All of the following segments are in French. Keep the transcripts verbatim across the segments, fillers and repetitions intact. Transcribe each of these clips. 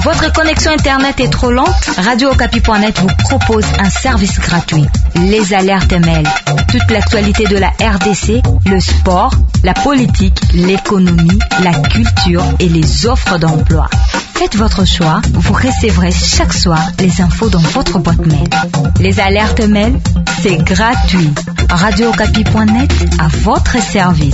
Votre connexion Internet est trop lente? Radio Okapi point net vous propose un service gratuit. Les alertes mail. Toute l'actualité de la R D C, le sport, la politique, l'économie, la culture et les offres d'emploi. Faites votre choix, vous recevrez chaque soir les infos dans votre boîte mail. Les alertes mail, c'est gratuit. Radio Okapi point net à votre service.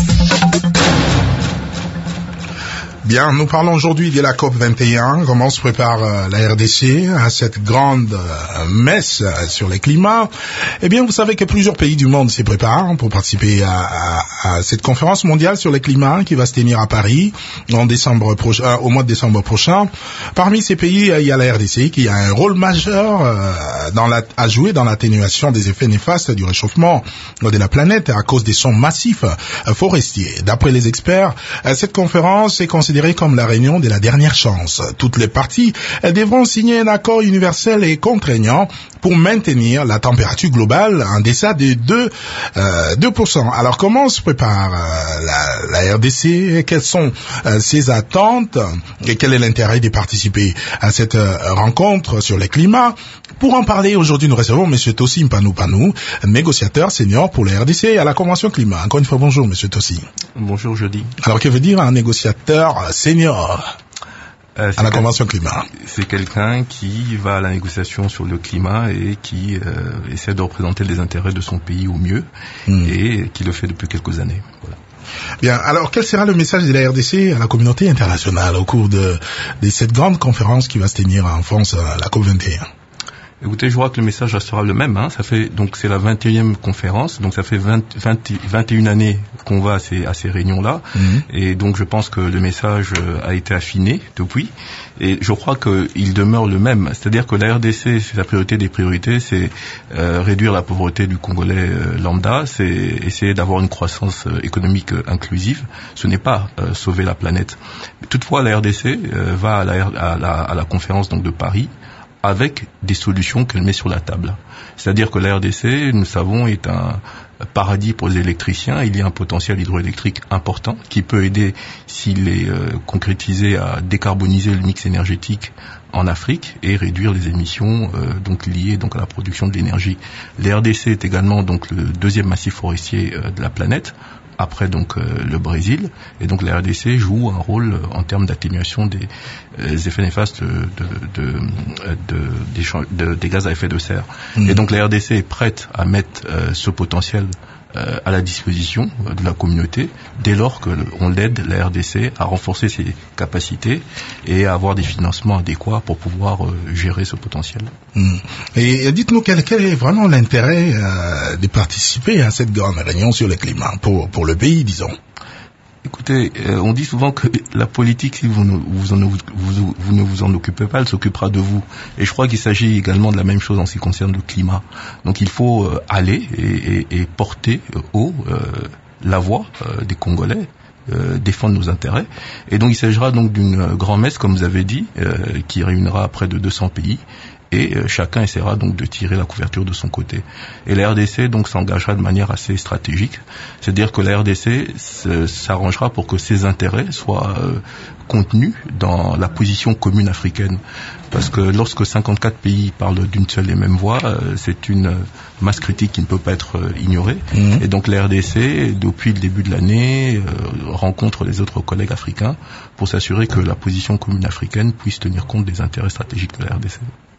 Bien, nous parlons aujourd'hui de la COP vingt et un, comment se prépare euh, la R D C à cette grande euh, messe euh, sur le climat. Eh bien, vous savez que plusieurs pays du monde s'y préparent pour participer à, à, à cette conférence mondiale sur le climat qui va se tenir à Paris en décembre prochain, euh, au mois de décembre prochain. Parmi ces pays, euh, il y a la R D C qui a un rôle majeur euh, dans la, à jouer dans l'atténuation des effets néfastes du réchauffement de la planète à cause des sons massifs euh, forestiers. D'après les experts, euh, cette conférence est considérée comme la réunion de la dernière chance. Toutes les parties devront signer un accord universel et contraignant pour maintenir la température globale en deçà de deux, euh, deux pour cent. Alors comment se prépare euh, la, la R D C? Quelles sont euh, ses attentes et quel est l'intérêt de participer à cette euh, rencontre sur le climat? Pour en parler, aujourd'hui, nous recevons M. Tossi Mpanou Panou, négociateur senior pour la R D C à la Convention climat. Encore une fois, bonjour M. Tossi. Bonjour, jeudi. Alors, que veut dire un négociateur senior euh, à la Convention climat? C'est quelqu'un qui va à la négociation sur le climat et qui euh, essaie de représenter les intérêts de son pays au mieux mmh. et qui le fait depuis quelques années. Voilà. Bien, alors quel sera le message de la R D C à la communauté internationale au cours de, de cette grande conférence qui va se tenir en France, la COP vingt et un? Écoutez, je crois que le message restera le même. Hein. Ça fait donc c'est la vingt et unième conférence, donc ça fait vingt, vingt, vingt et une années qu'on va à ces, à ces réunions-là, mmh. et donc je pense que le message a été affiné depuis. Et je crois qu'il demeure le même, c'est-à-dire que la R D C, c'est la priorité des priorités, c'est euh, réduire la pauvreté du Congolais euh, lambda, c'est essayer d'avoir une croissance euh, économique euh, inclusive. Ce n'est pas euh, sauver la planète. Toutefois, la R D C euh, va à la, à, la, à la conférence donc de Paris avec des solutions qu'elle met sur la table. C'est-à-dire que la R D C, nous savons, est un paradis pour les électriciens. Il y a un potentiel hydroélectrique important qui peut aider, s'il est euh, concrétisé, à décarboniser le mix énergétique en Afrique et réduire les émissions euh, donc liées donc à la production de l'énergie. La R D C est également donc le deuxième massif forestier euh, de la planète, après donc euh, le Brésil, et donc la R D C joue un rôle euh, en termes d'atténuation des, euh, effets néfastes de, de, de, de, des, de, des gaz à effet de serre. Mmh. Et donc la R D C est prête à mettre euh, ce potentiel euh, à la disposition euh, de la communauté dès lors qu'on l'aide, la R D C, à renforcer ses capacités et à avoir des financements adéquats pour pouvoir euh, gérer ce potentiel. Mmh. Et dites-nous quel, quel est vraiment l'intérêt euh, de participer à cette grande réunion sur le climat pour, pour le pays, disons? Écoutez, euh, on dit souvent que la politique, si vous ne vous, en, vous, vous, vous ne vous en occupez pas, elle s'occupera de vous. Et je crois qu'il s'agit également de la même chose en ce qui concerne le climat. Donc il faut euh, aller et, et, et porter euh, haut euh, la voix euh, des Congolais, euh, défendre nos intérêts. Et donc il s'agira donc d'une grand-messe, comme vous avez dit, euh, qui réunira près de deux cents pays. Et euh, chacun essaiera donc de tirer la couverture de son côté. Et la R D C donc s'engagera de manière assez stratégique, c'est-à-dire que la R D C s'arrangera pour que ses intérêts soient euh, contenus dans la position commune africaine. Parce que lorsque cinquante-quatre pays parlent d'une seule et même voix, euh, c'est une masse critique qui ne peut pas être euh, ignorée. Mmh. Et donc la R D C, depuis le début de l'année, euh, rencontre les autres collègues africains pour s'assurer que la position commune africaine puisse tenir compte des intérêts stratégiques de la R D C.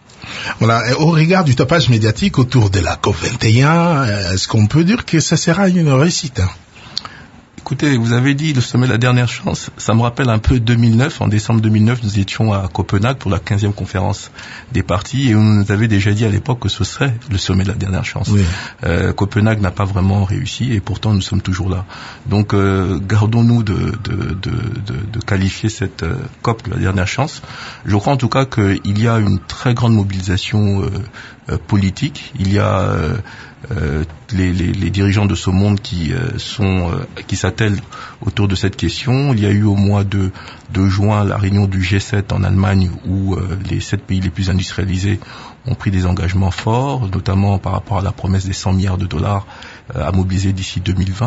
Voilà. Et au regard du tapage médiatique autour de la COP vingt et un, est-ce qu'on peut dire que ça sera une réussite? Écoutez, vous avez dit le sommet de la dernière chance. Ça me rappelle un peu deux mille neuf. En décembre deux mille neuf, nous étions à Copenhague pour la quinzième conférence des partis et on nous avait déjà dit à l'époque que ce serait le sommet de la dernière chance. Oui. Euh, Copenhague n'a pas vraiment réussi et pourtant nous sommes toujours là. Donc euh, gardons-nous de, de, de, de, de qualifier cette euh, COP de la dernière chance. Je crois en tout cas qu'il y a une très grande mobilisation euh, euh, politique. Il y a euh, Euh, les, les, les dirigeants de ce monde qui euh, sont euh, qui s'attellent autour de cette question. Il y a eu au mois de, de juin la réunion du G sept en Allemagne où euh, les sept pays les plus industrialisés ont pris des engagements forts, notamment par rapport à la promesse des cent milliards de dollars euh, à mobiliser d'ici deux mille vingt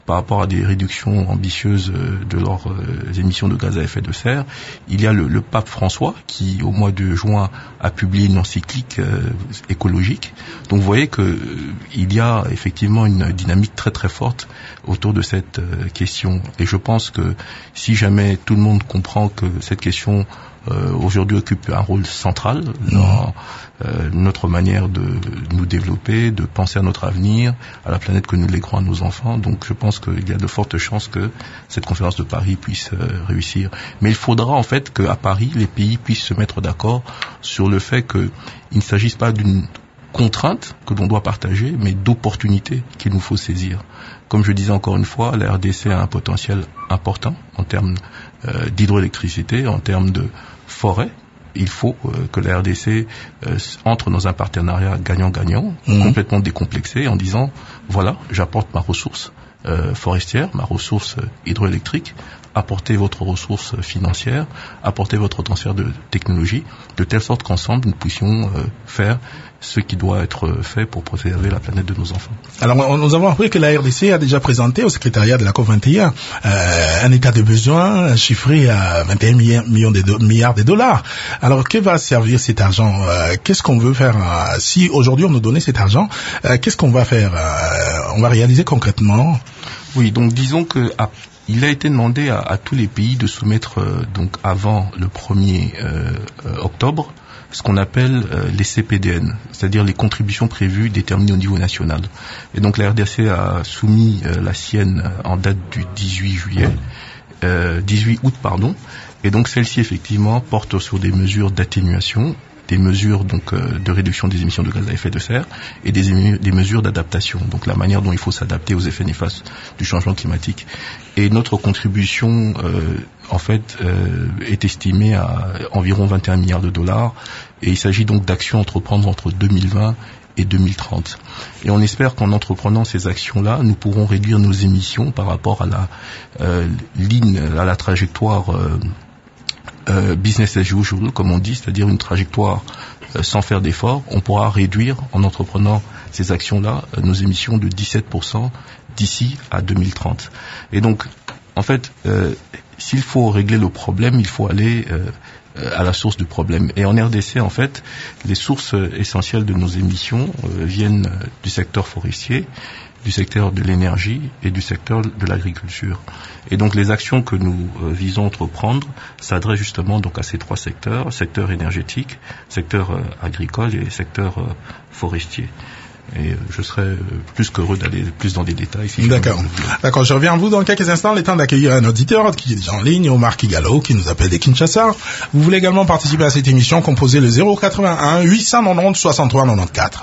par rapport à des réductions ambitieuses de leurs émissions de gaz à effet de serre. Il y a le, le pape François qui, au mois de juin, a publié une encyclique euh, écologique. Donc vous voyez que euh, il y a effectivement une dynamique très très forte autour de cette euh, question. Et je pense que si jamais tout le monde comprend que cette question euh, aujourd'hui occupe un rôle central dans euh, notre manière de nous développer, de penser à notre avenir, à la planète que nous léguerons à nos enfants. Donc je pense qu'il y a de fortes chances que cette conférence de Paris puisse euh, réussir. Mais il faudra en fait qu'à Paris, les pays puissent se mettre d'accord sur le fait qu'il ne s'agisse pas d'une contrainte que l'on doit partager, mais d'opportunités qu'il nous faut saisir. Comme je disais encore une fois, la R D C a un potentiel important en termes euh, d'hydroélectricité, en termes de forêt. Il faut euh, que la R D C euh, entre dans un partenariat gagnant-gagnant, mmh. complètement décomplexé, en disant, voilà, j'apporte ma ressource euh, forestière, ma ressource euh, hydroélectrique, apportez votre ressource financière, apportez votre transfert de technologie, de telle sorte qu'ensemble, nous puissions euh, faire ce qui doit être fait pour préserver la planète de nos enfants. Alors, nous avons appris que la R D C a déjà présenté au secrétariat de la COP vingt et un euh, un état de besoin chiffré à vingt et un millions de do- milliards de dollars. Alors, que va servir cet argent euh, Qu'est-ce qu'on veut faire euh, si aujourd'hui on nous donnait cet argent, euh, qu'est-ce qu'on va faire euh, On va réaliser concrètement Oui, donc disons que à il a été demandé à, à tous les pays de soumettre euh, donc avant le premier euh, euh, octobre ce qu'on appelle euh, les C P D N, c'est-à-dire les contributions prévues déterminées au niveau national. Et donc la R D C a soumis euh, la sienne en date du dix-huit juillet, euh, dix-huit août pardon, et donc celle-ci effectivement porte sur des mesures d'atténuation, des mesures donc euh, de réduction des émissions de gaz à effet de serre et des, ému- des mesures d'adaptation, donc la manière dont il faut s'adapter aux effets néfastes du changement climatique. Et notre contribution euh, en fait euh, est estimée à environ vingt et un milliards de dollars, et il s'agit donc d'actions à entreprendre entre deux mille vingt et deux mille trente. Et on espère qu'en entreprenant ces actions-là, nous pourrons réduire nos émissions par rapport à la euh, ligne, à la trajectoire euh, euh, business as usual, comme on dit, c'est-à-dire une trajectoire euh, sans faire d'efforts. On pourra réduire, en entreprenant ces actions-là, euh, nos émissions de dix-sept pour cent d'ici à deux mille trente. Et donc, en fait, euh, s'il faut régler le problème, il faut aller euh, à la source du problème. Et en R D C, en fait, les sources essentielles de nos émissions euh, viennent du secteur forestier, du secteur de l'énergie et du secteur de l'agriculture. Et donc les actions que nous euh, visons à entreprendre s'adressent justement donc à ces trois secteurs, secteur énergétique, secteur euh, agricole et secteur euh, forestier. Et je serais plus qu'heureux d'aller plus dans des détails. Si D'accord. D'accord, je reviens à vous dans quelques instants. Le temps d'accueillir un auditeur qui est déjà en ligne, Omar Kigalo, qui nous appelle de Kinshasa. Vous voulez également participer à cette émission, composez le zéro quatre-vingt-un huit cent quatre-vingt-onze soixante-trois quatre-vingt-quatorze.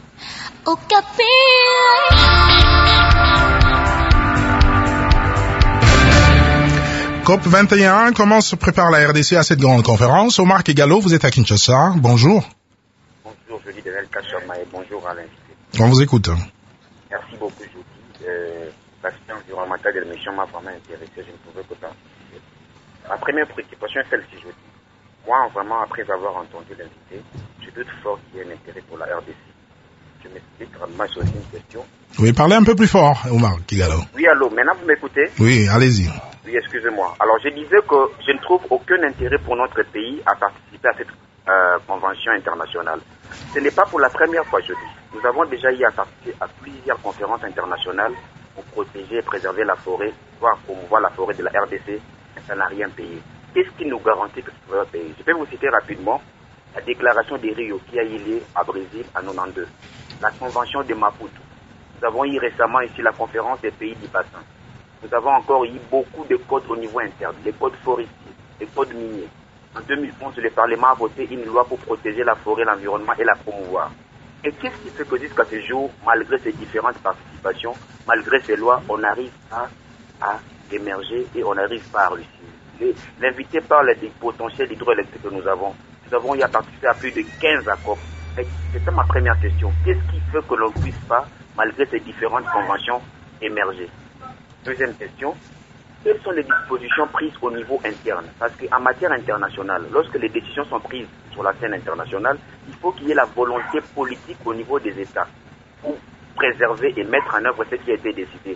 Au COP vingt et un, comment se prépare la R D C à cette grande conférence? Omar Kigalo, vous êtes à Kinshasa. Bonjour. Bonjour, je vis de Kachama et bonjour à l'invité. On vous écoute. Merci beaucoup, Jody. Euh, L'aspect environnemental de l'émission m'a vraiment intéressé, je ne pouvais que participer. Ma première préoccupation est celle-ci, Jody. Moi, vraiment, après avoir entendu l'invité, je doute fort qu'il y ait un intérêt pour la R D C. Je m'explique, moi, j'ai aussi une question. Oui, parlez un peu plus fort, Omar Kigalo. Oui, allô, maintenant vous m'écoutez? Oui, allez-y. Oui, excusez-moi. Alors, je disais que je ne trouve aucun intérêt pour notre pays à participer à cette euh, convention internationale. Ce n'est pas pour la première fois, je dis. Nous avons déjà eu à participer à plusieurs conférences internationales pour protéger et préserver la forêt, voire promouvoir la forêt de la R D C, mais ça n'a rien payé. Qu'est-ce qui nous garantit que ça va payer? Je vais vous citer rapidement la déclaration de Rio qui a eu lieu à Brésil en quatre-vingt-douze, la convention de Maputo. Nous avons eu récemment ici la conférence des pays du bassin. Nous avons encore eu beaucoup de codes au niveau interne, des codes forestiers, des codes miniers. En deux mille onze, le Parlement a voté une loi pour protéger la forêt, l'environnement et la promouvoir. Et qu'est-ce qui fait que jusqu'à ce jour, malgré ces différentes participations, malgré ces lois, on n'arrive pas à émerger et on n'arrive pas à réussir? L'invité parle des potentiels hydroélectriques que nous avons. Nous avons eu à participer à plus de quinze accords. C'était ma première question. Qu'est-ce qui fait que l'on ne puisse pas, malgré ces différentes conventions, émerger? Deuxième question. Quelles sont les dispositions prises au niveau interne? Parce qu'en matière internationale, lorsque les décisions sont prises sur la scène internationale, il faut qu'il y ait la volonté politique au niveau des États pour préserver et mettre en œuvre ce qui a été décidé.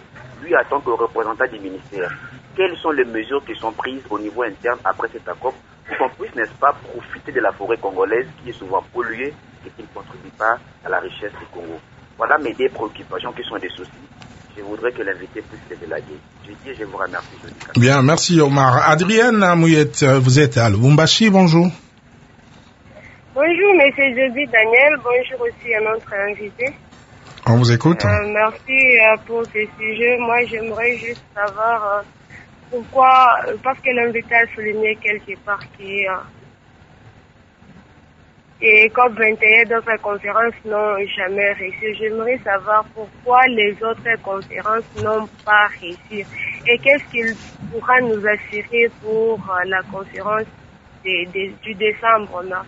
lui, en tant que représentant du ministère, quelles sont les mesures qui sont prises au niveau interne après cet accord pour qu'on puisse, n'est-ce pas, profiter de la forêt congolaise qui est souvent polluée et qui ne contribue pas à la richesse du Congo. Voilà mes deux préoccupations qui sont des soucis. Je voudrais que l'invité puisse les élaguer. Je dis et je vous remercie. Je Bien, merci Omar. Adrienne Mouyette, vous êtes à Lubumbashi, bonjour. Bonjour, monsieur Jody Daniel. Bonjour aussi à notre invité. On vous écoute. Euh, merci euh, pour ce sujet. Moi, j'aimerais juste savoir euh, pourquoi, euh, parce que l'invité a souligné quelque part qui euh, et COP vingt et un d'autres conférences n'ont jamais réussi. J'aimerais savoir pourquoi les autres conférences n'ont pas réussi et qu'est-ce qu'il pourra nous assurer pour euh, la conférence de, de, du décembre. Merci.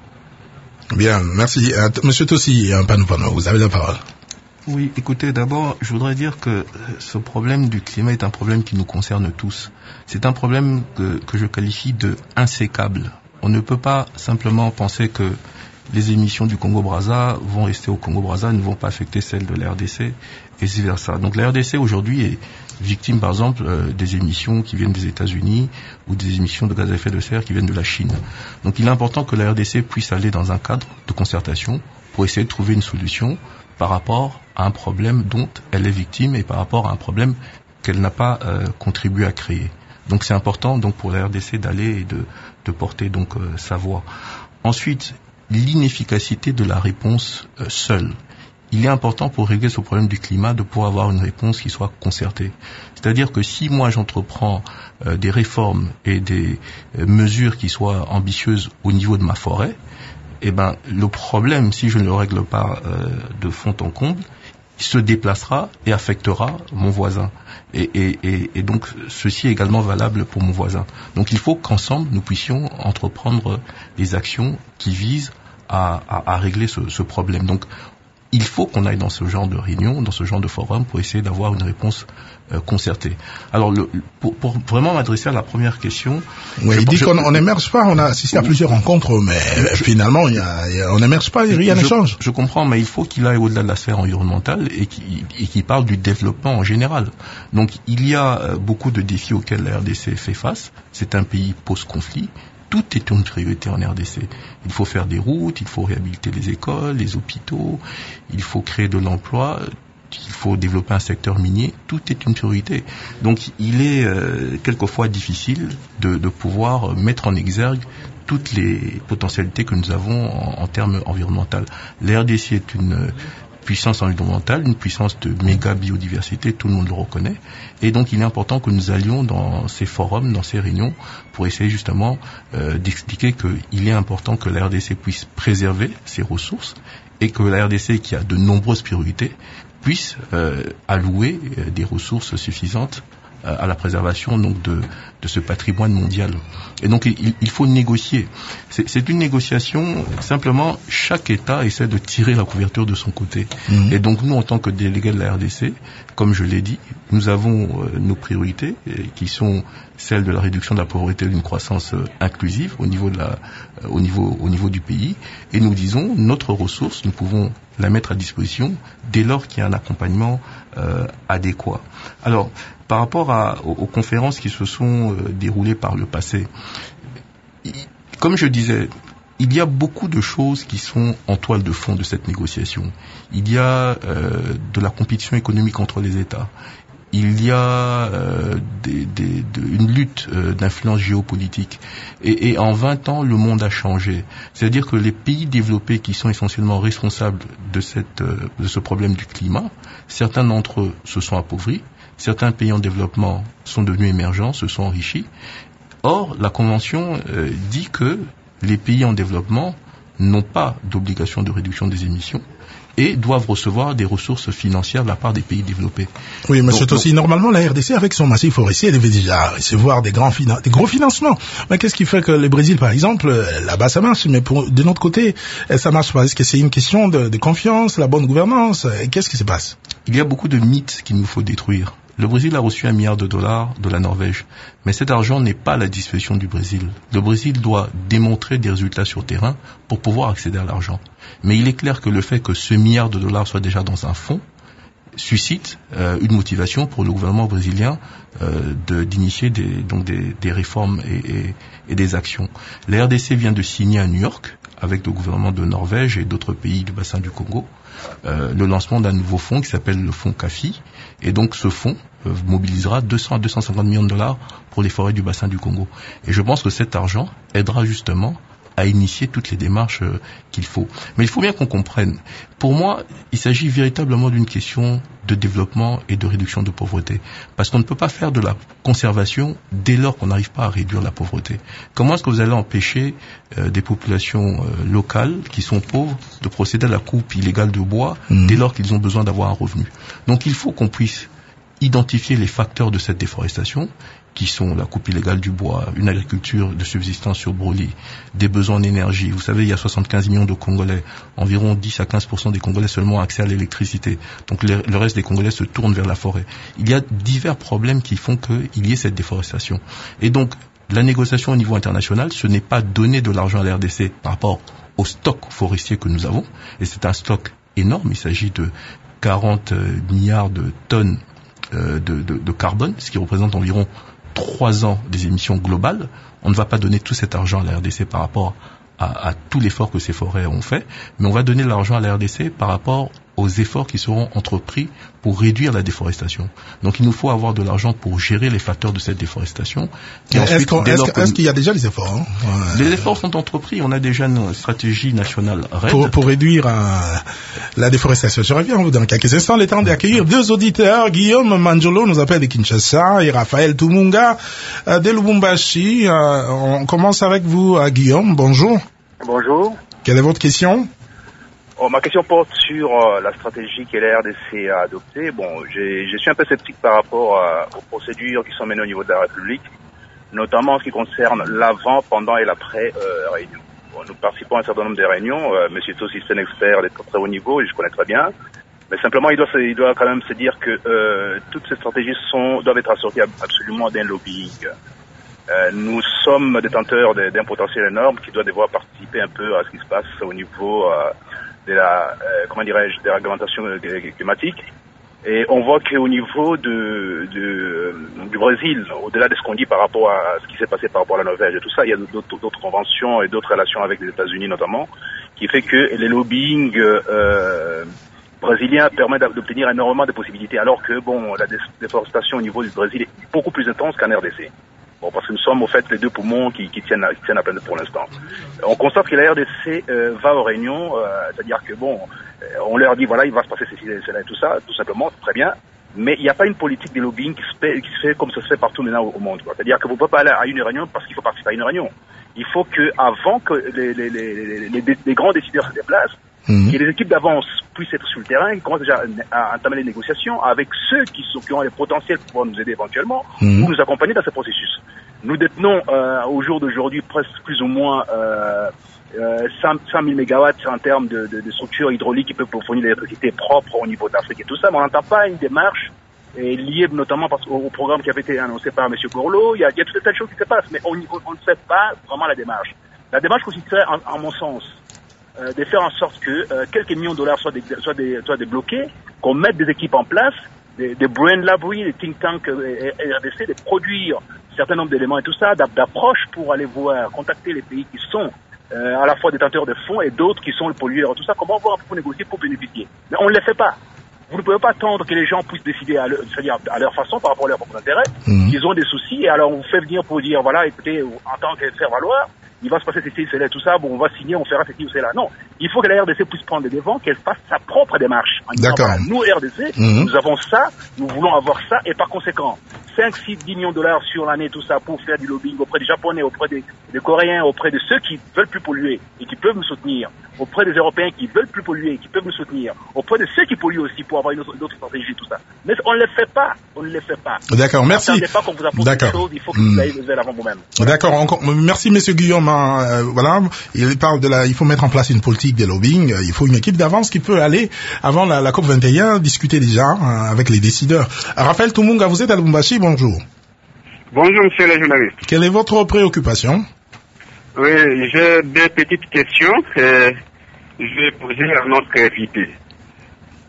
Bien, merci. Euh, Monsieur Tossi, Panupano, vous avez la parole. Oui, écoutez, d'abord, je voudrais dire que ce problème du climat est un problème qui nous concerne tous. C'est un problème que, que je qualifie de insécable. On ne peut pas simplement penser que les émissions du Congo-Brazza vont rester au Congo-Brazza, ne vont pas affecter celles de la R D C et vice versa. Donc la R D C aujourd'hui est victime, par exemple, euh, des émissions qui viennent des États-Unis ou des émissions de gaz à effet de serre qui viennent de la Chine. Donc il est important que la R D C puisse aller dans un cadre de concertation pour essayer de trouver une solution par rapport à un problème dont elle est victime et par rapport à un problème qu'elle n'a pas euh, contribué à créer. Donc c'est important donc pour la R D C d'aller et de, de porter donc euh, sa voix. Ensuite, l'inefficacité de la réponse euh, seule. Il est important pour régler ce problème du climat de pouvoir avoir une réponse qui soit concertée. C'est-à-dire que si moi j'entreprends euh, des réformes et des euh, mesures qui soient ambitieuses au niveau de ma forêt, eh ben le problème, si je ne le règle pas euh, de fond en comble, il se déplacera et affectera mon voisin. Et, et, et, et donc, ceci est également valable pour mon voisin. Donc, il faut qu'ensemble, nous puissions entreprendre des actions qui visent à, à, à régler ce, ce problème. Donc, il faut qu'on aille dans ce genre de réunion, dans ce genre de forum, pour essayer d'avoir une réponse euh, concertée. Alors, le, pour, pour vraiment m'adresser à la première question... Oui, il dit je, qu'on n'émerge pas, on a assisté à plusieurs rencontres, mais je, finalement, il y a, il y a, on n'émerge pas, rien ne change. Je comprends, mais il faut qu'il aille au-delà de la sphère environnementale et qu'il, et qu'il parle du développement en général. Donc, il y a beaucoup de défis auxquels la R D C fait face. C'est un pays post-conflit. Tout est une priorité en R D C. Il faut faire des routes, il faut réhabiliter les écoles, les hôpitaux, il faut créer de l'emploi, il faut développer un secteur minier. Tout est une priorité. Donc il est euh, quelquefois difficile de, de pouvoir mettre en exergue toutes les potentialités que nous avons en, en termes environnementaux. La R D C est une puissance environnementale, une puissance de méga biodiversité, tout le monde le reconnaît. Et donc il est important que nous allions dans ces forums, dans ces réunions, pour essayer justement euh, d'expliquer qu'il est important que la R D C puisse préserver ses ressources et que la R D C, qui a de nombreuses priorités, puisse euh, allouer euh, des ressources suffisantes euh, à la préservation donc de, de ce patrimoine mondial. Et donc il, il faut négocier. C'est, c'est une négociation, simplement chaque État essaie de tirer la couverture de son côté. Mmh. Et donc nous, en tant que délégués de la R D C, comme je l'ai dit, nous avons euh, nos priorités euh, qui sont celles de la réduction de la pauvreté et d'une croissance euh, inclusive au niveau de la, euh, au niveau, au niveau du pays. Et nous disons, notre ressource, nous pouvons la mettre à disposition dès lors qu'il y a un accompagnement euh, adéquat. Alors, par rapport à, aux, aux conférences qui se sont euh, déroulées par le passé, comme je disais, il y a beaucoup de choses qui sont en toile de fond de cette négociation. Il y a euh, de la compétition économique entre les États. Il y a euh, des, des, de, une lutte euh, d'influence géopolitique. Et, et en vingt ans, le monde a changé. C'est-à-dire que les pays développés qui sont essentiellement responsables de, cette, euh, de ce problème du climat, certains d'entre eux se sont appauvris, certains pays en développement sont devenus émergents, se sont enrichis. Or, la Convention euh, dit que les pays en développement n'ont pas d'obligation de réduction des émissions et doivent recevoir des ressources financières de la part des pays développés. Oui, monsieur Tossi, normalement, la R D C, avec son massif forestier, devait déjà recevoir des grands finan- des gros financements. Mais qu'est-ce qui fait que le Brésil, par exemple, là-bas, ça marche, mais pour, de notre côté, ça marche pas? Est-ce que c'est une question de, de confiance, la bonne gouvernance? Qu'est-ce qui se passe? Il y a beaucoup de mythes qu'il nous faut détruire. Le Brésil a reçu un milliard de dollars de la Norvège, mais cet argent n'est pas à la disposition du Brésil. Le Brésil doit démontrer des résultats sur terrain pour pouvoir accéder à l'argent. Mais il est clair que le fait que ce milliard de dollars soit déjà dans un fonds suscite euh, une motivation pour le gouvernement brésilien euh, de, d'initier des, donc des, des réformes et, et, et des actions. La R D C vient de signer à New York, avec le gouvernement de Norvège et d'autres pays du bassin du Congo, euh, le lancement d'un nouveau fonds qui s'appelle le fonds CAFI. Et donc ce fonds euh, mobilisera deux cents à deux cent cinquante millions de dollars pour les forêts du bassin du Congo. Et je pense que cet argent aidera justement à initier toutes les démarches euh, qu'il faut. Mais il faut bien qu'on comprenne. Pour moi, il s'agit véritablement d'une question de développement et de réduction de pauvreté. Parce qu'on ne peut pas faire de la conservation dès lors qu'on n'arrive pas à réduire la pauvreté. Comment est-ce que vous allez empêcher euh, des populations euh, locales qui sont pauvres de procéder à la coupe illégale de bois mmh. dès lors qu'ils ont besoin d'avoir un revenu? Donc il faut qu'on puisse identifier les facteurs de cette déforestation, qui sont la coupe illégale du bois, une agriculture de subsistance sur brûlis, des besoins en énergie. Vous savez, il y a soixante-quinze millions de Congolais, environ dix à quinze pour cent des Congolais seulement ont accès à l'électricité. Donc le, le reste des Congolais se tournent vers la forêt. Il y a divers problèmes qui font qu'il y ait cette déforestation. Et donc, la négociation au niveau international, ce n'est pas donner de l'argent à la R D C par rapport au stock forestier que nous avons. Et c'est un stock énorme. Il s'agit de quarante milliards de tonnes de, de, de carbone, ce qui représente environ trois ans des émissions globales. On ne va pas donner tout cet argent à la R D C par rapport à, à tout l'effort que ces forêts ont fait, mais on va donner l'argent à la R D C par rapport aux efforts qui seront entrepris pour réduire la déforestation. Donc il nous faut avoir de l'argent pour gérer les facteurs de cette déforestation. Et est-ce, ensuite, qu'on, est-ce, que, est-ce qu'il y a déjà les efforts hein ouais. Les efforts sont entrepris. On a déjà une stratégie nationale R E D. Pour, pour réduire euh, la déforestation. Je reviens dans quelques instants. Le temps d'accueillir deux auditeurs. Guillaume Manjolo nous appelle de Kinshasa et Raphaël Tumunga euh, de Lubumbashi. Euh, on commence avec vous, euh, Guillaume. Bonjour. Bonjour. Quelle est votre question? Oh, ma question porte sur euh, la stratégie que la R D C a adoptée. Bon, j'ai, je suis un peu sceptique par rapport à, aux procédures qui sont menées au niveau de la République, notamment en ce qui concerne l'avant, pendant et l'après euh, réunion. Bon, nous participons à un certain nombre de réunions. Euh, Monsieur Tossi, c'est un expert de très haut niveau et je connais très bien. Mais simplement, il doit, se, il doit quand même se dire que euh, toutes ces stratégies sont, doivent être assorties absolument d'un lobbying. Euh, nous sommes détenteurs de, d'un potentiel énorme qui doit devoir participer un peu à ce qui se passe au niveau euh, de la, euh, comment dirais-je, des réglementations climatiques. Et on voit qu'au niveau de, de, du Brésil, au-delà de ce qu'on dit par rapport à ce qui s'est passé par rapport à la Norvège et tout ça, il y a d'autres, d'autres conventions et d'autres relations avec les États-Unis notamment, qui fait que les lobbying euh, brésiliens permettent d'obtenir énormément de possibilités, alors que bon, la déforestation au niveau du Brésil est beaucoup plus intense qu'en R D C. Bon, parce que nous sommes au fait les deux poumons qui, qui tiennent, qui tiennent à peine pour l'instant. On constate que la R D C euh, va aux réunions, euh, c'est-à-dire que bon, euh, on leur dit voilà, il va se passer ceci, cela et tout ça, tout simplement, très bien. Mais il n'y a pas une politique de lobbying qui se fait, qui se fait comme ça se fait partout maintenant au, au monde. Quoi. C'est-à-dire que vous ne pouvez pas aller à une réunion parce qu'il faut participer à une réunion. Il faut que, avant que les, les, les, les, les, les grands décideurs se déplacent, Mmh. que les équipes d'avance puissent être sur le terrain, qui commencent déjà à entamer les négociations avec ceux qui, sont, qui ont les potentiels pour pouvoir nous aider éventuellement mmh. ou nous accompagner dans ce processus. Nous détenons euh, au jour d'aujourd'hui presque plus ou moins euh, euh, cent mille mégawatts en termes de, de, de structures hydrauliques qui peuvent fournir l'électricité propre au niveau d'Afrique et tout ça, mais on n'entend pas une démarche et liée notamment parce, au, au programme qui avait été annoncé par M. Gorlo. Il y a, il y a toutes ces choses qui se passent, mais on, on, on ne sait pas vraiment la démarche. La démarche consisterait, en, en mon sens, Euh, de faire en sorte que euh, quelques millions de dollars soient, des, soient, des, soient débloqués, qu'on mette des équipes en place, des, des brain library, des think tanks euh, R D C, de produire un certain nombre d'éléments et tout ça, d'approche pour aller voir, contacter les pays qui sont euh, à la fois détenteurs de fonds et d'autres qui sont le pollueur, tout ça, comment voir pour négocier, pour bénéficier. Mais on ne les fait pas. Vous ne pouvez pas attendre que les gens puissent décider à leur, c'est-à-dire à leur façon par rapport à leurs propres intérêts, mmh. qu'ils ont des soucis, et alors on vous fait venir pour dire, voilà, écoutez, en tant que faire valoir, il va se passer ceci, cela, tout ça, bon, on va signer, on fera ceci ou cela. Non, il faut que la R D C puisse prendre les devants, qu'elle fasse sa propre démarche. En disant, D'accord. Voilà, nous, R D C, mmh. nous avons ça, nous voulons avoir ça, et par conséquent, cinq, six, dix millions de dollars sur l'année, tout ça, pour faire du lobbying auprès des Japonais, auprès des, des Coréens, auprès de ceux qui veulent plus polluer et qui peuvent nous soutenir, auprès des Européens qui veulent plus polluer et qui peuvent nous soutenir, auprès de ceux qui polluent aussi pour avoir une autre, une autre stratégie, tout ça. Mais on ne le fait pas, on ne le fait pas. D'accord, merci. N'attendez pas qu'on vous apporte quelque chose, il faut que vous ayez vers l'avant vous-même. D'accord, encore, merci Monsieur Guillaume. Euh, voilà, il parle de la, il faut mettre en place une politique de lobbying. Il faut une équipe d'avance qui peut aller avant la, la COP vingt et un discuter déjà hein, avec les décideurs. Raphaël Tumunga, vous êtes à Lubumbashi, bonjour. Bonjour Monsieur le journaliste. Quelle est votre préoccupation? Oui, j'ai deux petites questions que je vais poser à notre invité.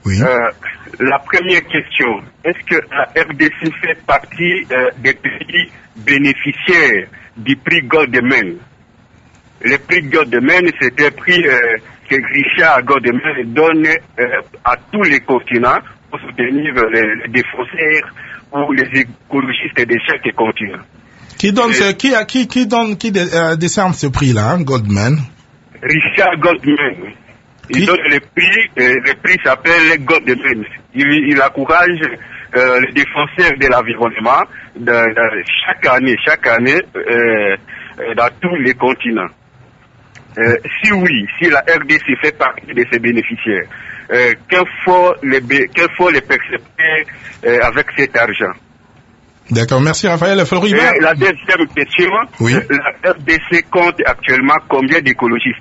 Oui. Euh, la première question, est-ce que la R D C fait partie euh, des pays bénéficiaires du prix Goldman? Le prix Goldman, c'est un prix euh, que Richard Goldman donne euh, à tous les continents pour soutenir les, les défenseurs ou les écologistes de chaque continent. Qui donne, Et, ce, qui, qui, qui donne, qui dé, euh, décerne ce prix-là, hein, Goldman? Richard Goldman. Il Qui? donne le prix, euh, le prix s'appelle Goldman. Il, il encourage euh, les défenseurs de l'environnement de, de, chaque année, chaque année, euh, dans tous les continents. Euh, si oui, si la R D C fait partie de ses bénéficiaires, euh, qu'il faut les, qu'il faut les percevoir euh, avec cet argent. D'accord, merci Raphaël. Floribert. Et la deuxième question, Oui. euh, la R D C compte actuellement combien d'écologistes?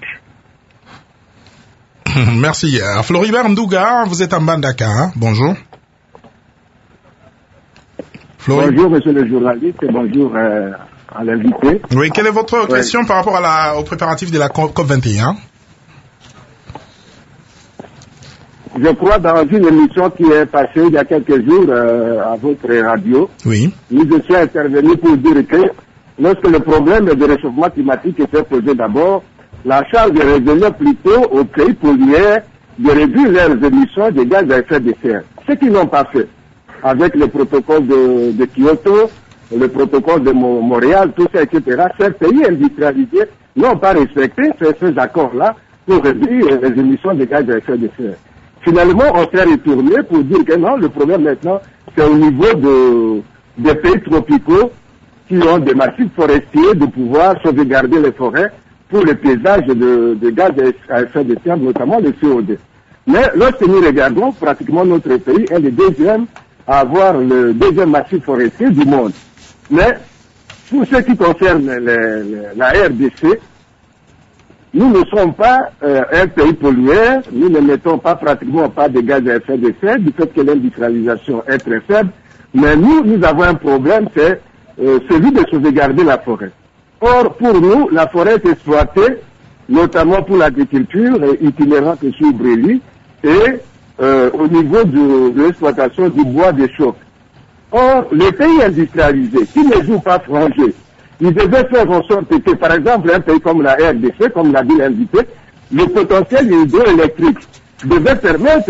Merci. Euh, Floribert Ndouga, vous êtes en Bandaka, hein? Bonjour. Floribert. Bonjour, monsieur le journaliste, et bonjour euh, à l'invité. Oui, quelle est votre Ouais. question par rapport à la, aux préparatifs de la COP vingt et un? Je crois dans une émission qui est passée il y a quelques jours euh, à votre radio, Oui. nous étions intervenus pour dire que lorsque le problème de réchauffement climatique s'est posé d'abord, la charge revenait plutôt aux pays pollueurs de réduire leurs émissions de gaz à effet de serre. Ce qu'ils n'ont pas fait. Avec le protocole de, de Kyoto, le protocole de Mo- Montréal, tout ça, et cetera, ces pays industrialisés n'ont pas respecté ces, ces accords-là pour réduire les émissions de gaz à effet de serre. Finalement, on s'est retourné pour dire que non, le problème maintenant, c'est au niveau de, des pays tropicaux qui ont des massifs forestiers de pouvoir sauvegarder les forêts pour le paysage de, de gaz à effet de serre, notamment le C O deux. Mais lorsque nous regardons, pratiquement notre pays est le deuxième à avoir le deuxième massif forestier du monde. Mais pour ce qui concerne le, le, la R D C, nous ne sommes pas euh, un pays pollueur, nous ne mettons pas pratiquement pas de gaz à effet de serre, du fait que l'industrialisation est très faible, mais nous, nous avons un problème, c'est euh, celui de sauvegarder la forêt. Or, pour nous, la forêt est exploitée, notamment pour l'agriculture euh, itinérante sur Brély, et euh, au niveau de, de l'exploitation du bois de choc. Or, les pays industrialisés, qui ne jouent pas franc jeu, ils devaient faire en sorte que, par exemple, un pays comme la R D C, comme l'a dit l'invité, le potentiel hydroélectrique devait permettre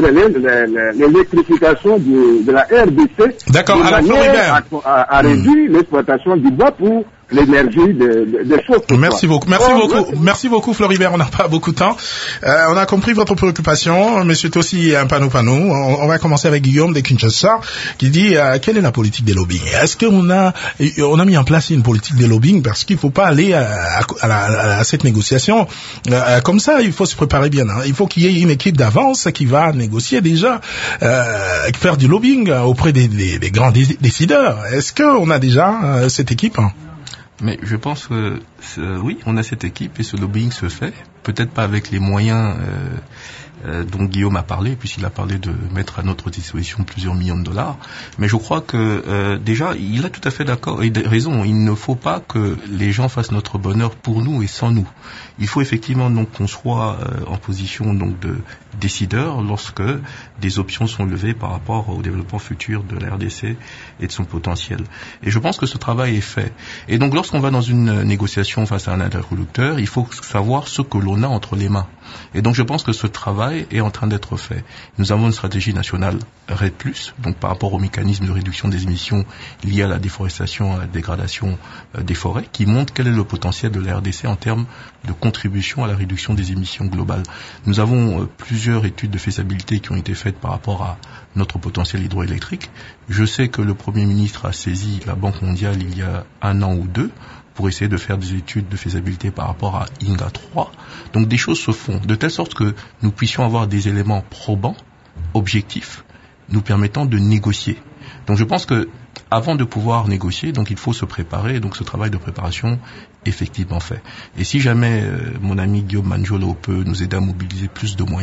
l'électrification de, de la R D C. D'accord, de alors manière Floribert. à, à, à réduire mmh. l'exploitation du bois pour l'énergie de, de, de chauffe. Merci beaucoup, merci Or, beaucoup, le... merci beaucoup Floribert, on n'a pas beaucoup de temps. Euh, on a compris votre préoccupation, monsieur Tossi un panou panou. On, on va commencer avec Guillaume de Kinshasa qui dit euh, quelle est la politique des lobbying? Est-ce qu'on a on a mis en place une politique de lobbying parce qu'il faut pas aller à, à, à, la, à cette négociation euh, comme ça, il faut se préparer bien. Hein. Il faut qu'il y ait une équipe d'avance qui va négocier déjà, euh, faire du lobbying auprès des, des, des grands dé- décideurs. Est-ce qu'on a déjà euh, cette équipe? Mais je pense que euh, oui, on a cette équipe et ce lobbying se fait, peut-être pas avec les moyens euh, euh, dont Guillaume a parlé, puisqu'il a parlé de mettre à notre disposition plusieurs millions de dollars, mais je crois que euh, déjà, il a tout à fait d'accord et raison, il ne faut pas que les gens fassent notre bonheur pour nous et sans nous. Il faut effectivement donc qu'on soit euh, en position donc de décideur lorsque des options sont levées par rapport au développement futur de la R D C et de son potentiel. Et je pense que ce travail est fait. Et donc lorsqu'on va dans une négociation face à un interlocuteur, il faut savoir ce que l'on a entre les mains. Et donc je pense que ce travail est en train d'être fait. Nous avons une stratégie nationale R E D plus, donc par rapport au mécanisme de réduction des émissions liées à la déforestation, à la dégradation des forêts, qui montre quel est le potentiel de la R D C en termes de contribution à la réduction des émissions globales. Nous avons euh, plusieurs études de faisabilité qui ont été faites par rapport à notre potentiel hydroélectrique. Je sais que le Premier ministre a saisi la Banque mondiale il y a un an ou deux pour essayer de faire des études de faisabilité par rapport à I N G A trois. Donc des choses se font, de telle sorte que nous puissions avoir des éléments probants, objectifs, nous permettant de négocier. Donc je pense que avant de pouvoir négocier, donc il faut se préparer, donc ce travail de préparation est effectivement fait. Et si jamais euh, mon ami Guillaume Manjolo peut nous aider à mobiliser plus de moyens,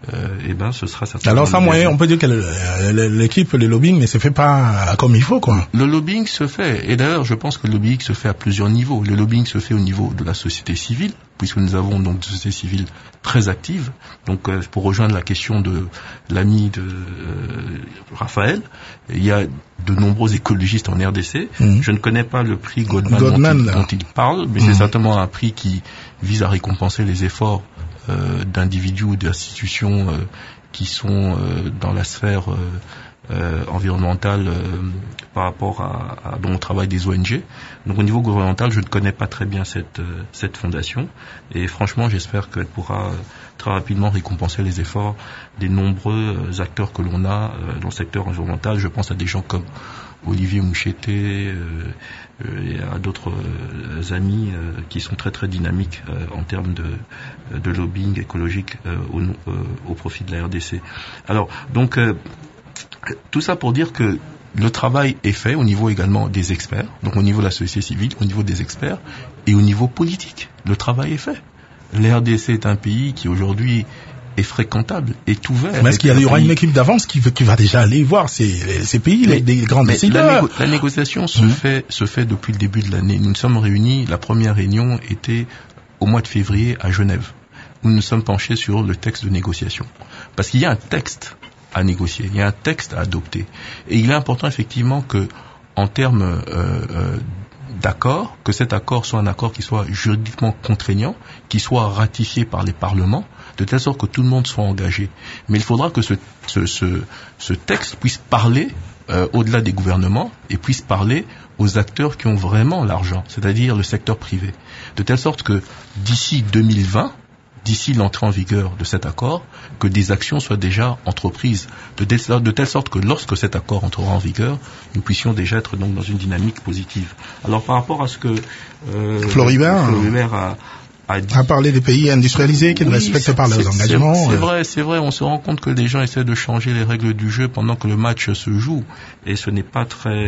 euh, eh ben, ce sera certainement... Alors ça, moyen, on peut dire que l'équipe, le lobbying ne se fait pas comme il faut, quoi. Le lobbying se fait, et d'ailleurs, je pense que le lobbying se fait à plusieurs niveaux. Le lobbying se fait au niveau de la société civile, puisque nous avons donc une société civile très active. Donc, euh, pour rejoindre la question de l'ami de euh, Raphaël, il y a de nombreux écologistes en R D C. Mmh. Je ne connais pas le prix Goldman, Goldman dont, il, dont il parle, mais mmh. c'est certainement un prix qui vise à récompenser les efforts euh, d'individus ou d'institutions euh, qui sont euh, dans la sphère euh, euh, environnementale euh, par rapport à, à dans le travail des O N G. Donc au niveau gouvernemental, je ne connais pas très bien cette euh, cette fondation, et franchement, j'espère qu'elle pourra euh, très rapidement récompenser les efforts des nombreux euh, acteurs que l'on a euh, dans le secteur environnemental. Je pense à des gens comme Olivier Moucheté euh, euh, et à d'autres euh, amis euh, qui sont très très dynamiques euh, en termes de, de lobbying écologique euh, au, euh, au profit de la R D C. Alors donc euh, tout ça pour dire que le travail est fait au niveau également des experts, donc au niveau de la société civile, au niveau des experts et au niveau politique. Le travail est fait. La R D C est un pays qui aujourd'hui est fréquentable, est ouvert. Mais est-ce qu'il y aura une équipe d'avance qui, qui va déjà aller voir ces, ces pays, mais, les, les grands décideurs? La, négo, la négociation se, mmh. fait, se fait depuis le début de l'année. Nous nous sommes réunis, la première réunion était au mois de février à Genève, où nous nous sommes penchés sur le texte de négociation. Parce qu'il y a un texte à négocier, il y a un texte à adopter. Et il est important effectivement que, en termes euh, euh, d'accord, que cet accord soit un accord qui soit juridiquement contraignant, qui soit ratifié par les parlements, de telle sorte que tout le monde soit engagé. Mais il faudra que ce, ce, ce, ce texte puisse parler euh, au-delà des gouvernements et puisse parler aux acteurs qui ont vraiment l'argent, c'est-à-dire le secteur privé. De telle sorte que d'ici deux mille vingt, d'ici l'entrée en vigueur de cet accord, que des actions soient déjà entreprises, de telle, de telle sorte que lorsque cet accord entrera en vigueur, nous puissions déjà être donc dans une dynamique positive. Alors par rapport à ce que euh, Floribert, Floribert a À, à parler des pays industrialisés qui oui, ne respectent pas leurs engagements. C'est, c'est vrai, c'est vrai. On se rend compte que les gens essaient de changer les règles du jeu pendant que le match se joue, et ce n'est pas très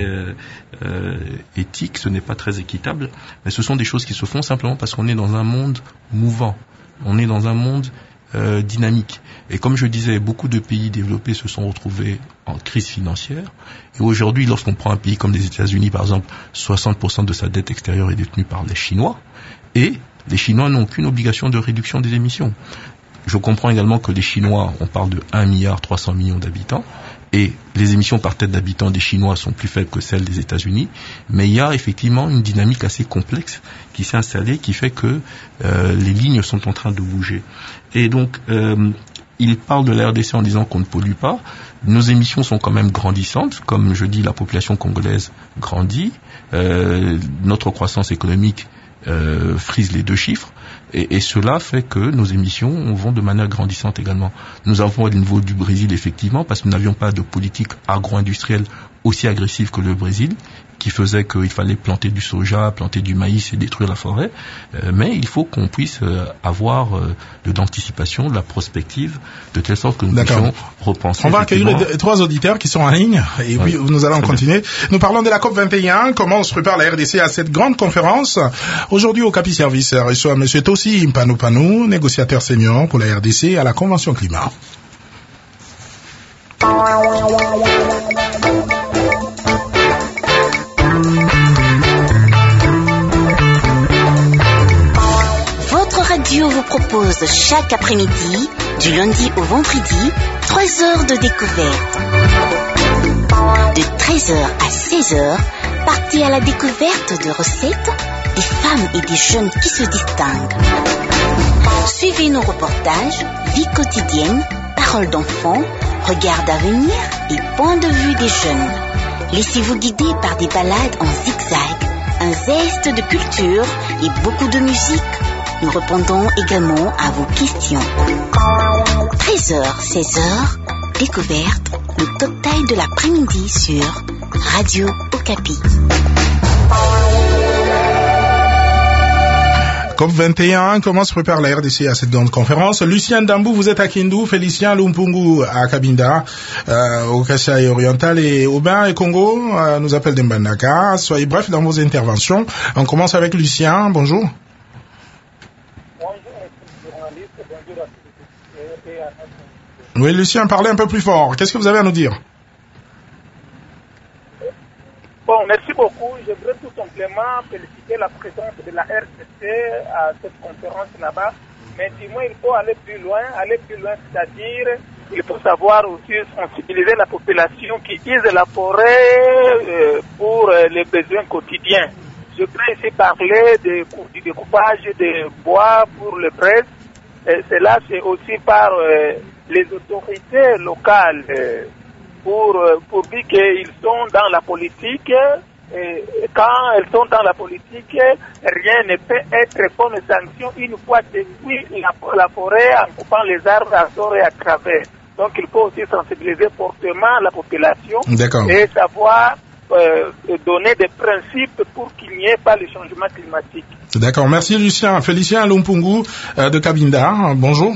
euh, éthique, ce n'est pas très équitable. Mais ce sont des choses qui se font simplement parce qu'on est dans un monde mouvant, on est dans un monde euh, dynamique. Et comme je disais, beaucoup de pays développés se sont retrouvés en crise financière. Et aujourd'hui, lorsqu'on prend un pays comme les États-Unis, par exemple, soixante pour cent de sa dette extérieure est détenue par les Chinois, et les Chinois n'ont aucune obligation de réduction des émissions. Je comprends également que les Chinois, on parle de un milliard trois cents millions d'habitants, et les émissions par tête d'habitants des Chinois sont plus faibles que celles des États-Unis, mais il y a effectivement une dynamique assez complexe qui s'est installée, qui fait que euh, les lignes sont en train de bouger. Et donc, euh, il parle de la R D C en disant qu'on ne pollue pas. Nos émissions sont quand même grandissantes. Comme je dis, la population congolaise grandit. Euh, notre croissance économique Euh, frise les deux chiffres, et, et cela fait que nos émissions vont de manière grandissante également. Nous avons au niveau du Brésil, effectivement, parce que nous n'avions pas de politique agro-industrielle aussi agressive que le Brésil, qui faisait qu'il fallait planter du soja, planter du maïs et détruire la forêt, euh, mais il faut qu'on puisse euh, avoir euh, de l'anticipation, de la prospective, de telle sorte que nous D'accord. puissions repenser. On va accueillir les trois auditeurs qui sont en ligne, et puis ouais. nous allons Très continuer. Bien. Nous parlons de la COP vingt et un, comment on se prépare la R D C à cette grande conférence. Aujourd'hui, au Capi Service, reçoit M. Tossi Mpanou-Panou, négociateur senior pour la R D C à la Convention Climat. Radio vous propose chaque après-midi, du lundi au vendredi, trois heures de découverte. De treize heures à seize heures, partez à la découverte de recettes, des femmes et des jeunes qui se distinguent. Suivez nos reportages, vie quotidienne, paroles d'enfants, regard d'avenir et point de vue des jeunes. Laissez-vous guider par des balades en zigzag, un zeste de culture et beaucoup de musique. Nous répondons également à vos questions. treize heures, seize heures, découverte, le total de l'après-midi sur Radio Okapi. COP vingt et un, comment se prépare la R D C à cette grande conférence? Lucien Dambou, vous êtes à Kindu, Félicien Lumpungu à Cabinda, euh, au Kasaï oriental, et Aubin et Congo euh, nous appellent d'Mbandaka. Soyez bref dans vos interventions. On commence avec Lucien, bonjour. Bonjour, journaliste, bonjour à tous et à notre Oui, Lucien, parlez un peu plus fort. Qu'est-ce que vous avez à nous dire? Bon, merci beaucoup. Je voudrais tout simplement féliciter la présence de la R D C à cette conférence là-bas. Mais dis-moi, il faut aller plus loin, aller plus loin, c'est-à-dire, il faut savoir aussi sensibiliser la population qui use la forêt euh, pour euh, les besoins quotidiens. Je voudrais ici parler de, du découpage de bois pour le presse. Et cela, c'est aussi par euh, les autorités locales. Euh, pour pour dire qu'ils sont dans la politique, et quand elles sont dans la politique, rien ne peut être comme sanction une fois détruit la, la forêt en coupant les arbres à tort et à travers. Donc il faut aussi sensibiliser fortement la population et savoir euh, donner des principes pour qu'il n'y ait pas le changement climatique. D'accord, merci Lucien. Félicien Lumpungu euh, de Cabinda, bonjour.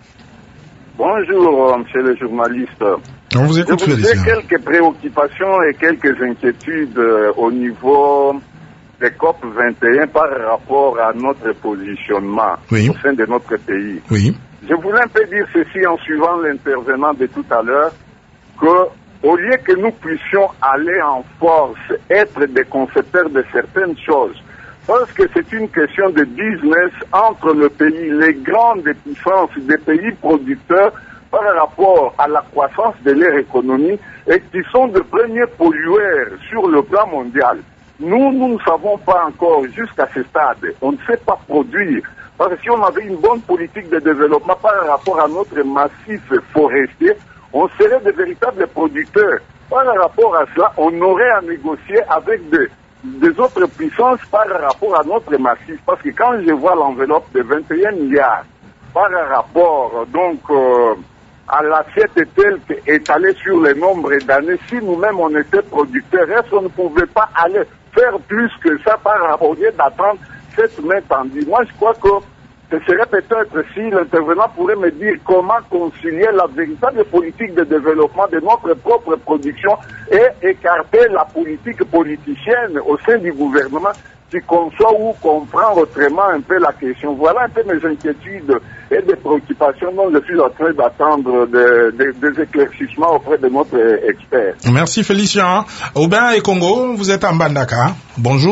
Bonjour, monsieur le journaliste. On vous écoute, Je vous ai quelques préoccupations et quelques inquiétudes euh, au niveau des COP vingt et un par rapport à notre positionnement oui. au sein de notre pays. Oui. Je voulais un peu dire ceci en suivant l'intervenant de tout à l'heure, que au lieu que nous puissions aller en force, être des concepteurs de certaines choses, parce que c'est une question de business entre le pays, les grandes puissances des pays producteurs par rapport à la croissance de leur économie et qui sont de premiers pollueurs sur le plan mondial. Nous, nous ne savons pas encore jusqu'à ce stade. On ne sait pas produire. Parce que si on avait une bonne politique de développement par rapport à notre massif forestier, on serait de véritables producteurs. Par rapport à cela, on aurait à négocier avec des des autres puissances par rapport à notre massif. Parce que quand je vois l'enveloppe de vingt et un milliards par rapport donc euh, à l'assiette telle qu'étalée sur le nombre d'années, si nous-mêmes on était producteurs, est-ce qu'on ne pouvait pas aller faire plus que ça par rapport au lieu d'attendre cette main tendue? Moi je crois que ce serait peut-être si l'intervenant pourrait me dire comment concilier la véritable politique de développement de notre propre production et écarter la politique politicienne au sein du gouvernement qui conçoit ou comprend autrement un peu la question. Voilà un peu mes inquiétudes et des préoccupations dont je suis en train d'attendre de, de, des éclaircissements auprès de notre expert. Merci Félicien. Aubin et Congo, vous êtes en Bandaka. Bonjour.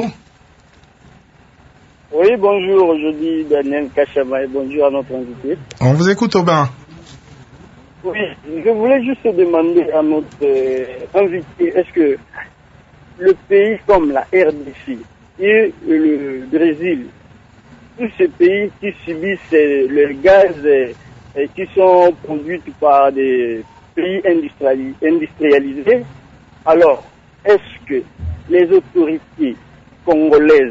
Oui, bonjour, je dis Daniel Kachama et bonjour à notre invité. On vous écoute, Aubin. Oui, je voulais juste demander à notre euh, invité, est-ce que le pays comme la R D C et le Brésil, tous ces pays qui subissent euh, le gaz euh, qui sont produits par des pays industriali- industrialisés, alors est-ce que les autorités congolaises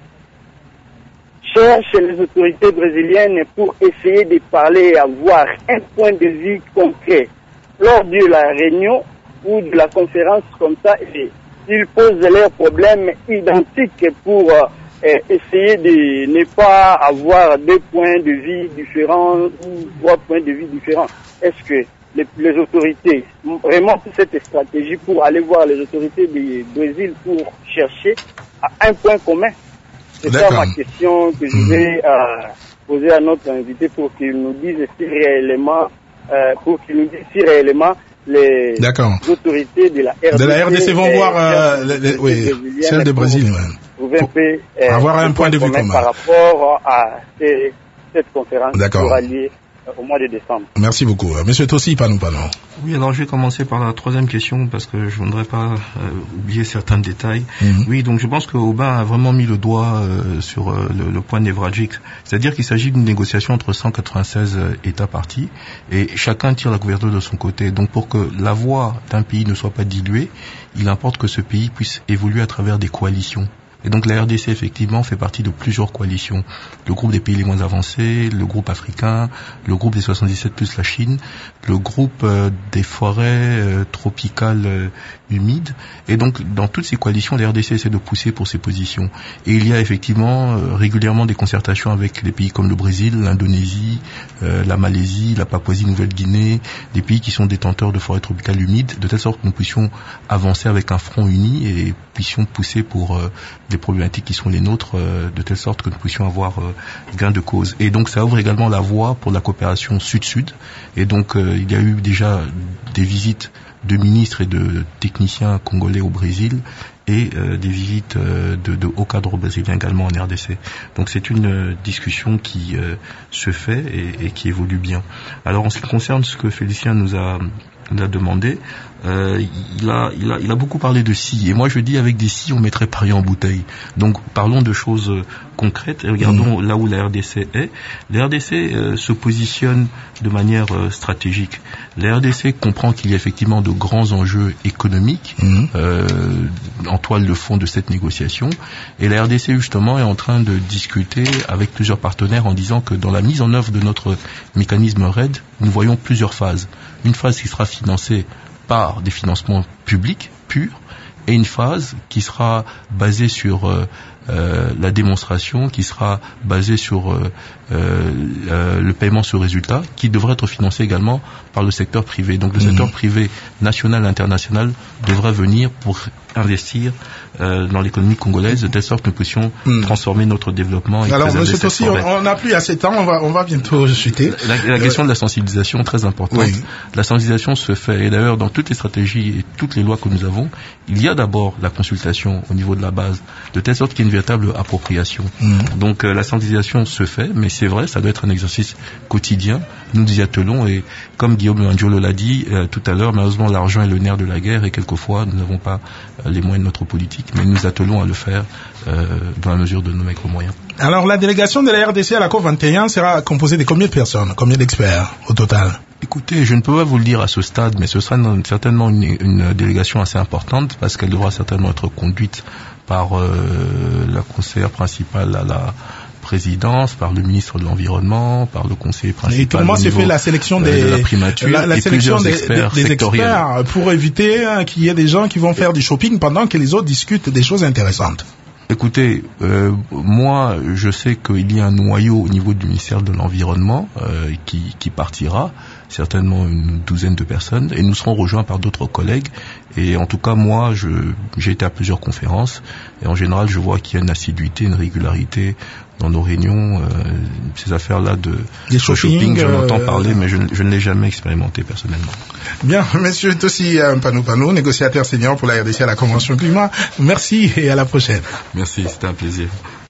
cherchent les autorités brésiliennes pour essayer de parler et avoir un point de vue concret lors de la réunion ou de la conférence comme ça, et ils posent leurs problèmes identiques pour euh, essayer de ne pas avoir deux points de vue différents ou trois points de vue différents. Est-ce que les, les autorités vraiment cette stratégie pour aller voir les autorités du Brésil pour chercher à un point commun? C'est ça ma question que je vais euh, poser à notre invité pour qu'il nous dise si réellement, euh, pour qu'il nous dise si réellement les autorités de la R D C, de la R D C vont voir euh, les, les, oui, celle de Brésil, pour, ouais. peu, euh, avoir un point de vue commun par rapport à ces, cette conférence qui sera liée au mois de décembre. Merci beaucoup. Monsieur Tossi, Panou Panou. Oui, alors je vais commencer par la troisième question parce que je ne voudrais pas euh, oublier certains détails. Mm-hmm. Oui, donc je pense que Aubin a vraiment mis le doigt euh, sur euh, le, le point névralgique. C'est-à-dire qu'il s'agit d'une négociation entre cent quatre-vingt-seize euh, États partis et chacun tire la couverture de son côté. Donc pour que la voix d'un pays ne soit pas diluée, il importe que ce pays puisse évoluer à travers des coalitions. Et donc la R D C, effectivement, fait partie de plusieurs coalitions. Le groupe des pays les moins avancés, le groupe africain, le groupe des soixante-dix-sept plus la Chine, le groupe euh, des forêts euh, tropicales euh, humides. Et donc, dans toutes ces coalitions, la R D C essaie de pousser pour ses positions. Et il y a effectivement euh, régulièrement des concertations avec les pays comme le Brésil, l'Indonésie, euh, la Malaisie, la Papouasie-Nouvelle-Guinée, des pays qui sont détenteurs de forêts tropicales humides, de telle sorte que nous puissions avancer avec un front uni et puissions pousser pour... Euh, des problématiques qui sont les nôtres, euh, de telle sorte que nous puissions avoir euh, gain de cause. Et donc ça ouvre également la voie pour la coopération sud-sud. Et donc euh, il y a eu déjà des visites de ministres et de techniciens congolais au Brésil et euh, des visites euh, de, de hauts cadres brésiliens également en R D C. Donc c'est une euh, discussion qui euh, se fait et, et qui évolue bien. Alors en ce qui concerne ce que Félicien nous a, nous a demandé, euh, il, a, il, a, il a beaucoup parlé de si, et moi je dis avec des si on mettrait Paris en bouteille. Donc parlons de choses euh, concrètes et regardons mmh. là où la R D C est. La R D C euh, se positionne de manière euh, stratégique. La R D C comprend qu'il y a effectivement de grands enjeux économiques mmh. euh, en toile de fond de cette négociation, et la R D C justement est en train de discuter avec plusieurs partenaires en disant que dans la mise en œuvre de notre mécanisme R E D, nous voyons plusieurs phases. Une phase qui sera financée par des financements publics purs, et une phase qui sera basée sur euh, euh, la démonstration, qui sera basée sur euh, euh, le paiement sur résultat, qui devrait être financé également par le secteur privé. Donc le mmh. secteur privé national et international devrait venir pour investir euh, dans l'économie congolaise de telle sorte que nous puissions mmh. transformer notre développement. Et alors monsieur Tossi, on n'a plus assez de temps, on va, on va bientôt chuter. La, la question de la sensibilisation très importante. Oui. La sensibilisation se fait, et d'ailleurs dans toutes les stratégies et toutes les lois que nous avons, il y a d'abord la consultation au niveau de la base, de telle sorte qu'il y ait une véritable appropriation. Mmh. Donc euh, la sensibilisation se fait, mais c'est vrai, ça doit être un exercice quotidien. Nous nous y attelons, et comme Guillaume Angiolo l'a dit euh, tout à l'heure, malheureusement l'argent est le nerf de la guerre, et quelquefois nous n'avons pas euh, les moyens de notre politique, mais nous nous attelons à le faire euh, dans la mesure de nos maigres moyens. Alors la délégation de la R D C à la COP vingt et un sera composée de combien de personnes, combien d'experts au total? Écoutez, je ne peux pas vous le dire à ce stade, mais ce sera une, certainement une, une délégation assez importante, parce qu'elle devra certainement être conduite par euh, la conseillère principale à la présidence, par le ministre de l'Environnement, par le conseiller principal. Et comment s'est fait la sélection des, de la primature la, la et sélection des, experts, des, des experts pour éviter hein, qu'il y ait des gens qui vont faire du shopping pendant que les autres discutent des choses intéressantes? Écoutez, euh, moi, je sais qu'il y a un noyau au niveau du ministère de l'Environnement euh, qui, qui partira, certainement une douzaine de personnes, et nous serons rejoints par d'autres collègues. Et en tout cas, moi, je, j'ai été à plusieurs conférences, et en général, je vois qu'il y a une assiduité, une régularité dans nos réunions. Euh, ces affaires-là de, de shopping, shopping, j'en entends euh... parler, mais je, je ne l'ai jamais expérimenté personnellement. Bien, monsieur Tossi Mpanou Mpanou, négociateur senior pour la R D C à la Convention Climat. Merci et à la prochaine. Merci, c'était un plaisir.